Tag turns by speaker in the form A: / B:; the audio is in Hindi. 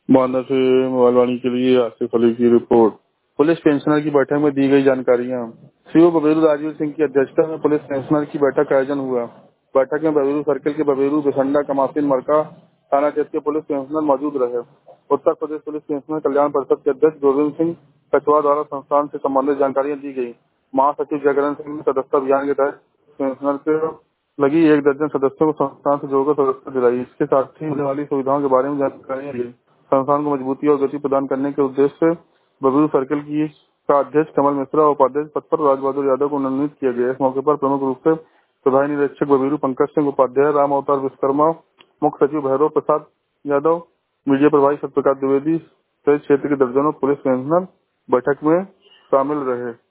A: मानव से मोबाइल वाणी के लिए आसिफ अली की रिपोर्ट। पुलिस पेंशनर की बैठक में दी गई जानकारियां। सीओ बबेरू राजीव सिंह की अध्यक्षता में पुलिस पेंशनर की बैठक का आयोजन हुआ। बैठक में बबेरू सर्किल के बबेरू बिसंडा कमासिन मरका थाना क्षेत्र के पुलिस पेंशनर मौजूद रहे। उत्तर प्रदेश पुलिस पेंशनर कल्याण परिषद के अध्यक्ष गोविंद सिंह कछुआ द्वारा संस्थान से संबंधित जानकारियां दी गई। महासचिव जयकरण सिंह ने सदस्यता अभियान के तहत पेंशनर के लगी 1 दर्जन सदस्यों को संस्थान से जोड़कर सदस्यता दिलाई। इसके साथ ही मिलने वाली सुविधाओं के बारे में जानकारियां दी। संस्थान को मजबूती और गति प्रदान करने के उद्देश्य से बबेरू सर्किल की का अध्यक्ष कमल मिश्रा और उपाध्यक्ष पद पर राजबहादुर यादव को मनोनीत किया गया। इस मौके पर प्रमुख रूप से प्रधान निरीक्षक बबेरू पंकज सिंह उपाध्याय, राम अवतार विश्वकर्मा, मुख्य सचिव भैरव प्रसाद यादव, मीडिया प्रभारी सत्यप्रकाश द्विवेदी सहित क्षेत्र के दर्जनों पुलिस पेंशनर बैठक में शामिल रहे।